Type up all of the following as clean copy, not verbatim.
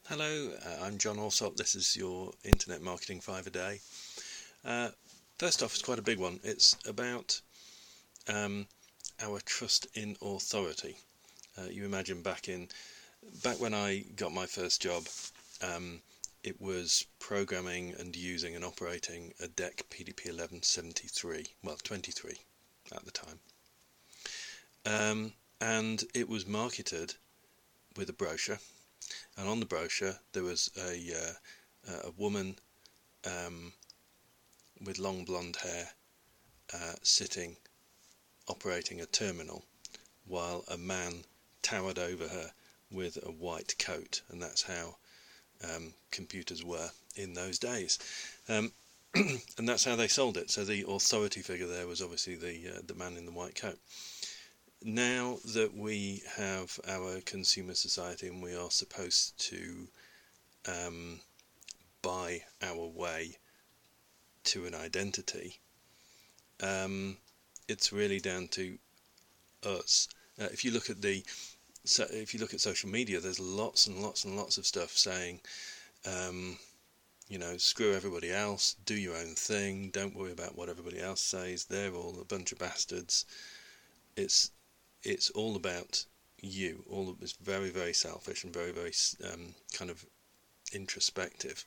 Hello, I'm John Allsop. This is your Internet Marketing 5 a day. First off, it's quite a big one. It's about our trust in authority. You imagine back when I got my first job, it was programming and using and operating a DEC PDP-1173, well 23 at the time, and it was marketed with a brochure. And on the brochure there was a woman with long blonde hair sitting operating a terminal, while a man towered over her with a white coat, and that's how computers were in those days. And that's how they sold it. So the authority figure there was obviously the man in the white coat. Now that we have our consumer society and we are supposed to buy our way to an identity, it's really down to us. If you look at social media, there's lots and lots and lots of stuff saying, screw everybody else, do your own thing, don't worry about what everybody else says, they're all a bunch of bastards. It's all about you. All of it's very, very selfish and very, very kind of introspective.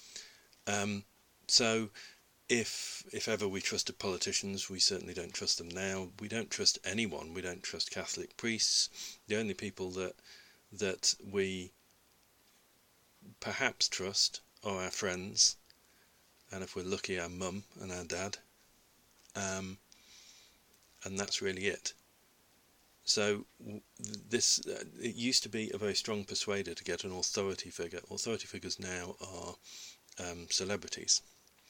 So if ever we trusted politicians, we certainly don't trust them now. We don't trust anyone. We don't trust Catholic priests. The only people that we perhaps trust are our friends, and if we're lucky, our mum and our dad. And that's really it. So this it used to be a very strong persuader to get an authority figure. Authority figures now are celebrities.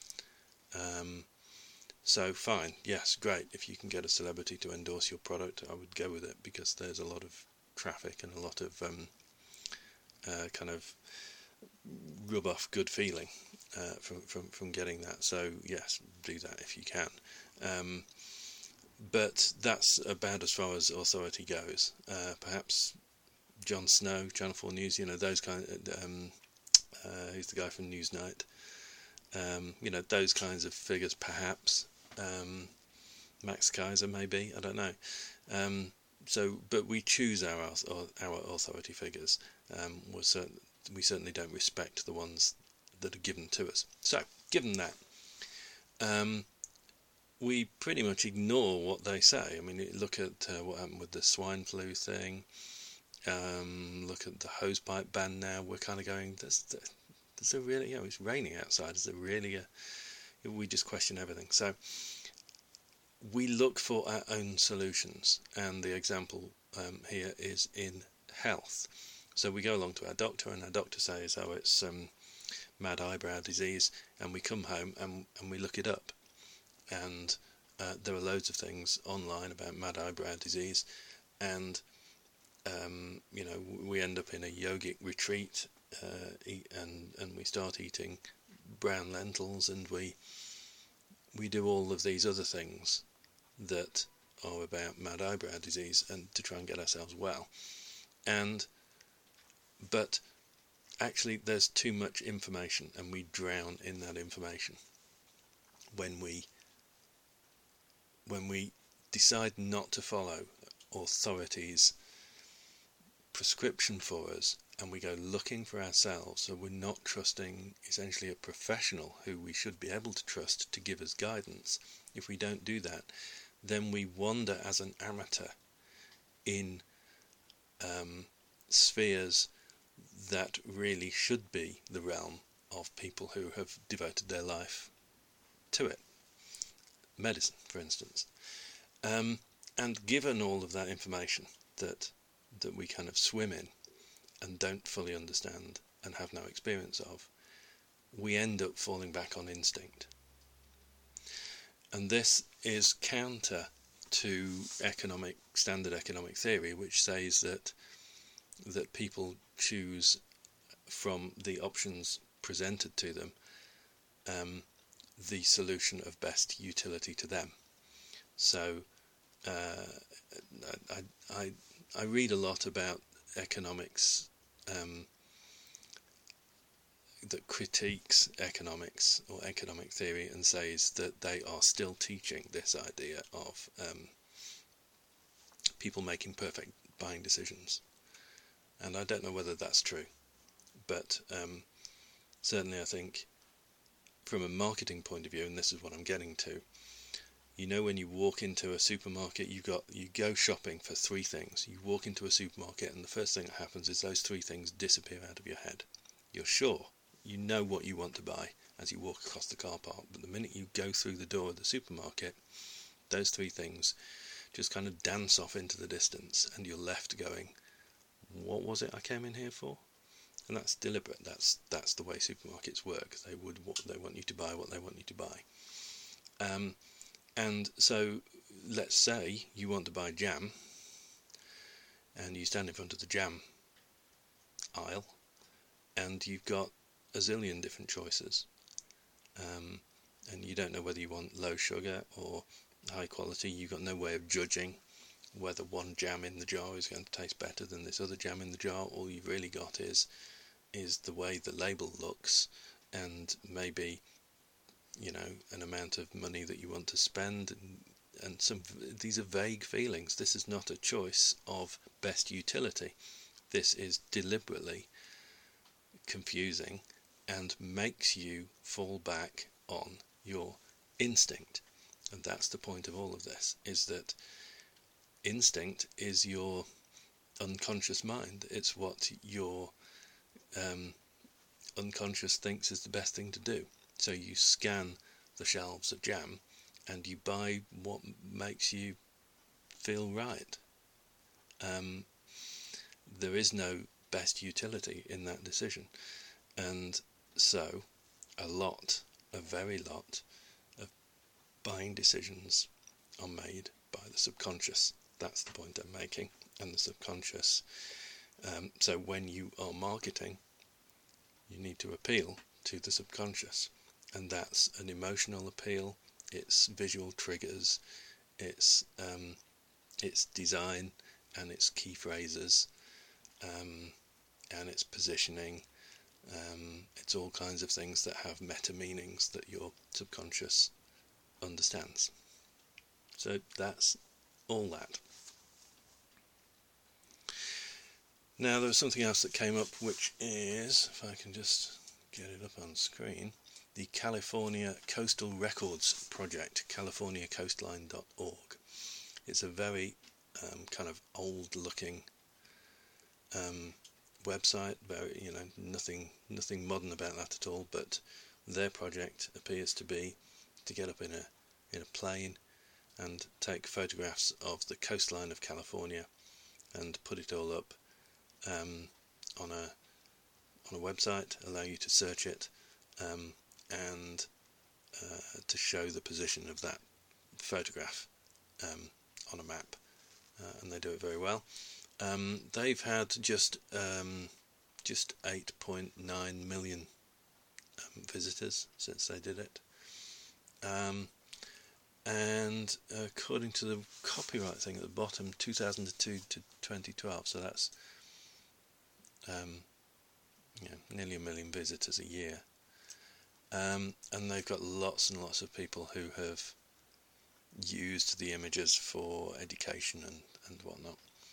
So fine, yes, great. If you can get a celebrity to endorse your product, I would go with it, because there's a lot of traffic and a lot of kind of rub off good feeling from getting that. So yes, do that if you can. But that's about as far as authority goes. Perhaps Jon Snow, Channel 4 News, those kind of, who's the guy from Newsnight, those kinds of figures, perhaps. Max Kaiser, maybe, I don't know. But we choose our authority figures. We certainly don't respect the ones that are given to us. So, given that, we pretty much ignore what they say. I mean, look at what happened with the swine flu thing. Look at the hosepipe ban now. We're kind of going, there's a really, it's raining outside. Is there really we just question everything. So we look for our own solutions. And the example here is in health. So we go along to our doctor, and our doctor says, it's mad eyebrow disease. And we come home and we look it up. And there are loads of things online about mad eyebrow disease, and we end up in a yogic retreat, and we start eating brown lentils, and we do all of these other things that are about mad eyebrow disease, and to try and get ourselves well. But actually, there's too much information, and we drown in that information when we decide not to follow authority's prescription for us, and we go looking for ourselves. So we're not trusting essentially a professional who we should be able to trust to give us guidance. If we don't do that, then we wander as an amateur in spheres that really should be the realm of people who have devoted their life to it. Medicine, for instance. And given all of that information that we kind of swim in and don't fully understand and have no experience of, we end up falling back on instinct. And this is counter to standard economic theory, which says that people choose from the options presented to them the solution of best utility to them. So I read a lot about economics that critiques economics or economic theory and says that they are still teaching this idea of people making perfect buying decisions. And I don't know whether that's true, but certainly I think from a marketing point of view, and this is what I'm getting to, when you walk into a supermarket, you go shopping for three things. You walk into a supermarket and the first thing that happens is those three things disappear out of your head. You're sure you know what you want to buy as you walk across the car park, but the minute you go through the door of the supermarket, those three things just kind of dance off into the distance, and you're left going, what was it I came in here for? And that's deliberate. That's the way supermarkets work. They want you to buy what they want you to buy. And so let's say you want to buy jam, and you stand in front of the jam aisle, and you've got a zillion different choices, and you don't know whether you want low sugar or high quality. You've got no way of judging whether one jam in the jar is going to taste better than this other jam in the jar. All you've really got is the way the label looks, and maybe an amount of money that you want to spend, and these are vague feelings. This is not a choice of best utility. This is deliberately confusing and makes you fall back on your instinct. And that's the point of all of this, is that instinct is your unconscious mind. It's what your unconscious thinks is the best thing to do. So you scan the shelves of jam and you buy what makes you feel right. There is no best utility in that decision. And so a very lot of buying decisions are made by the subconscious. That's the point I'm making. And the subconscious, so when you are marketing, you need to appeal to the subconscious, and that's an emotional appeal. It's visual triggers, it's design, and it's key phrases, and it's positioning. It's all kinds of things that have meta meanings that your subconscious understands. So that's all that. Now there was something else that came up, which is, if I can just get it up on screen, the California Coastal Records Project, californiacoastline.org. It's a very kind of old-looking website. Very, nothing modern about that at all. But their project appears to be to get up in a plane and take photographs of the coastline of California and put it all up on a website, allow you to search it, and to show the position of that photograph on a map, and they do it very well. They've had just 8.9 million visitors since they did it, and according to the copyright thing at the bottom, 2002 to 2012, so that's nearly 1 million visitors a year, and they've got lots and lots of people who have used the images for education and whatnot.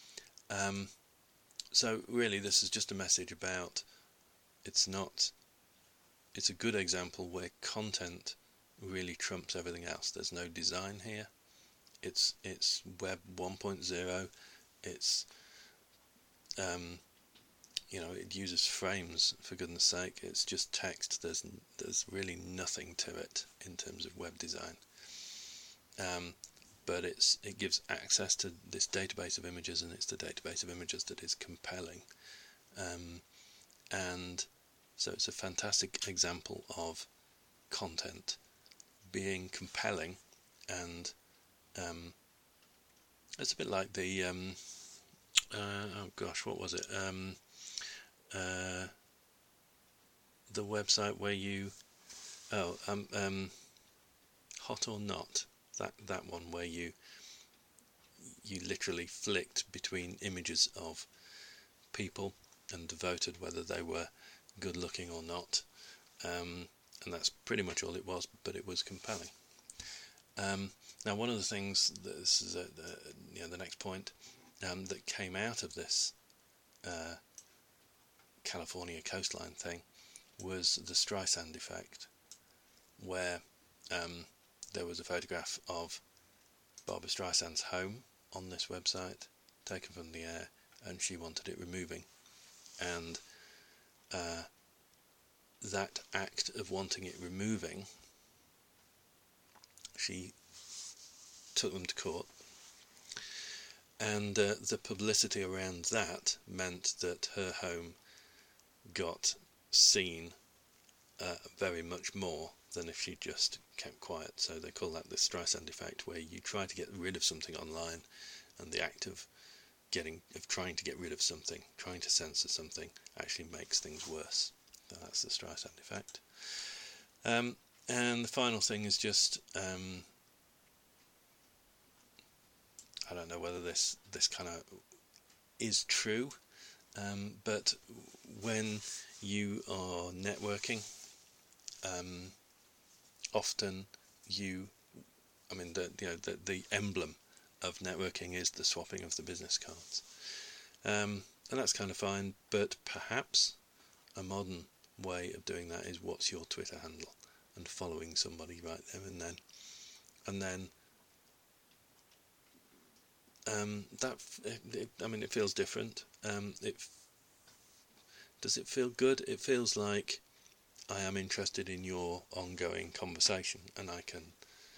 So really this is just a message about it's a good example where content really trumps everything else. There's no design here. It's Web 1.0. It's it uses frames, for goodness sake. It's just text. There's really nothing to it in terms of web design. But it gives access to this database of images, and it's the database of images that is compelling. And so it's a fantastic example of content being compelling, and it's a bit like the what was it? The website where you Hot or Not, that one where you literally flicked between images of people and voted whether they were good looking or not, and that's pretty much all it was, but it was compelling. Now, one of the things, this is the next point, that came out of this California coastline thing was the Streisand effect, where there was a photograph of Barbra Streisand's home on this website, taken from the air, and she wanted it removing. And that act of wanting it removing, she took them to court, and the publicity around that meant that her home got seen very much more than if she just kept quiet. So they call that the Streisand effect, where you try to get rid of something online, and the act of trying to get rid of something, trying to censor something, actually makes things worse. So that's the Streisand effect. And the final thing is just, I don't know whether this kind of is true, but when you are networking, often the emblem of networking is the swapping of the business cards, and that's kind of fine, but perhaps a modern way of doing that is what's your Twitter handle, and following somebody right there and then it feels different. Does it feel good? It feels like I am interested in your ongoing conversation, and I can,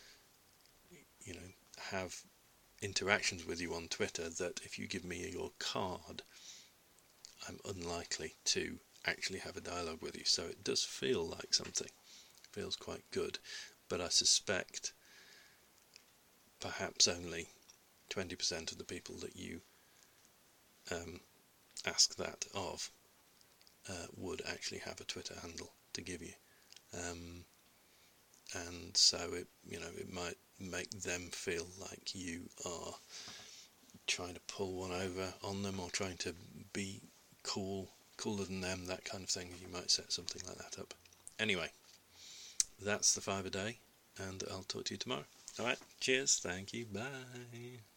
have interactions with you on Twitter that if you give me your card, I'm unlikely to actually have a dialogue with you. So it does feel like something. It feels quite good, but I suspect perhaps only 20% of the people that you ask that of would actually have a Twitter handle to give you, and so it might make them feel like you are trying to pull one over on them, or trying to be cooler than them, that kind of thing. You might set something like that up. Anyway, that's the 5 a day, and I'll talk to you tomorrow. Alright, cheers, thank you, bye.